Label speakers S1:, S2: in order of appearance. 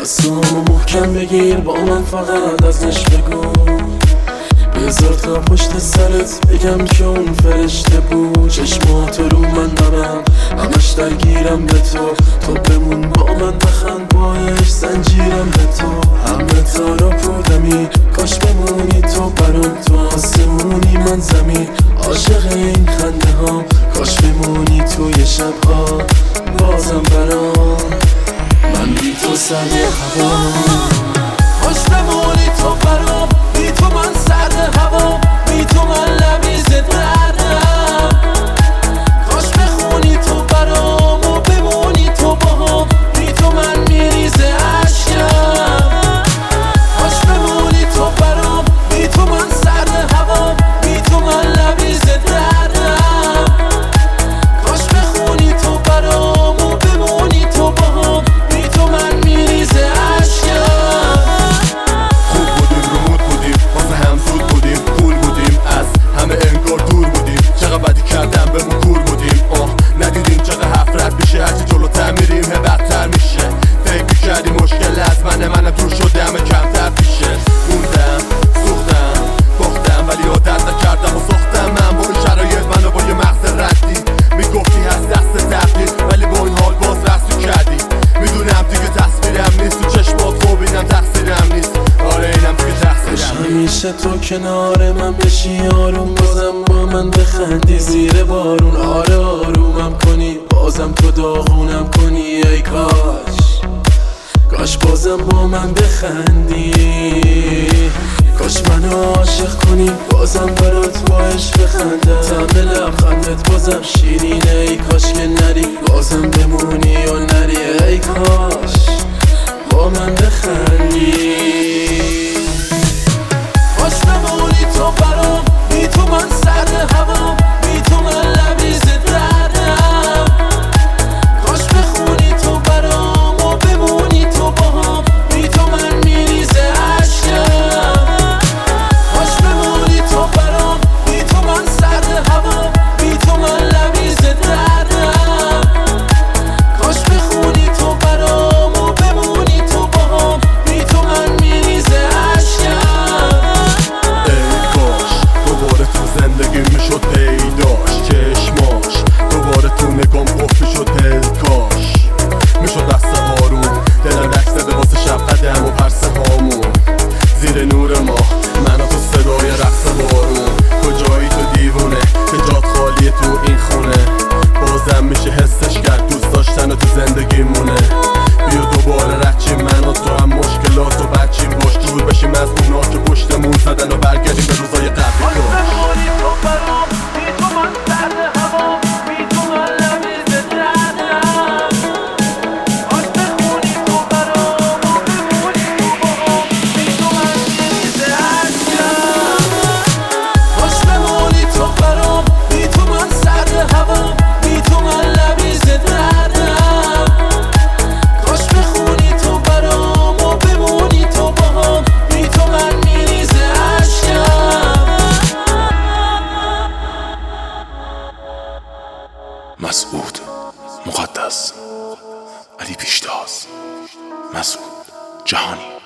S1: دستامو محکم بگیر، با من فقط ازش بگو. بذار تا پشت سرت بگم که اون فرشته بود. چشماتو رو من دارم، همش درگیرم به تو بمون با من، بخند باش زنجیرم به تو. همه تارا پودمی، کاش بمونی تو برام، تو آسمونی من زمین، عاشق این خنده ها. کاش بمونی توی شبها بازم برام، من بی تو سرد هوا. کاش بمونی تو برام، بی تو من سرد هوا، بی تو من لبریز دردم. کاش بخونی تو برام و بمونی تو باهم، بی تو من میریزه اشکم. کاش بمونی تو برام، بی تو من سرد هوا، بی تو من لبریز دردم. کاش بخونی تو برام و بمونی تو باهم، بی تو من میریزه اشکم.
S2: خوب بودیم، رو مود بودیم، واسه هم زود بودیم، کول بودیم، از همه انگار دور بودیم. چقدر بدی کردم بهمون کور بودیم، ندیدیم چقدر حفرت میشه، هرچی جلوتر میریم هی بدتر میشه. فکر میکردی مشکل از منم دور شده، همه کمتر پیشه. موندم، سوختم، باختم، ولی عادت نکردم و ساختم. من با این شرایط منو با یه مغز ردی میگفتی هست دست تقدیر، ولی با این حال باز رسو کردی. میدونم دیگه تصویرم نیست، تو چشمات خوب اینم تقصیرم نیست. آره اینم دیگه تقصیرم نیست.
S1: همیشه تو کنار من بشی، آروم بازم با من بخندی زیر بارون. آره آرومم کنی، بازم تو داغونم کنی. ای کاش بازم با من بخندی. کاش منو عاشق کنی، بازم برات با عشق بخندم. طعم لبخندت بازم شیرینه، ای کاش که نری، بازم بمونی یا نری. ای کاش با من بخندی. کاش بمونی تو برام، بی تو من سرد هوا، بی تو من لبریز دردم. کاش بخونی تو برام و بمونی تو باهم، بی تو من میریزه اشکم. کاش بمونی تو برام، بی تو من سرد هوا، بی تو من لبریز دردم. کاش بخونی تو برام و بمونی تو باهم، بی تو من میریزه اشکم.
S2: دوباره تو زندگی میشد پیداش، چشماش دوباره تو نگام قفل شد. کاش میشد دست آروم، دلم رقص زده واسه شب قدم و پرسه هامون. زیر نور ما من و تو صدای رقص بارون. کجایی تو دیوونه که جات خالیه تو این خونه، بازم میشه حسش کرد دوست داشتن و تو زندگی مونه. بیا دوباره رچیم من و تو، هم مشکلات و بچیم باش، دور بشیم از اونا که پشتمون زدن و برگردیم به روزای قبلی.
S3: مسعود مقدس، علی پیشتاز، مسعود جهانی.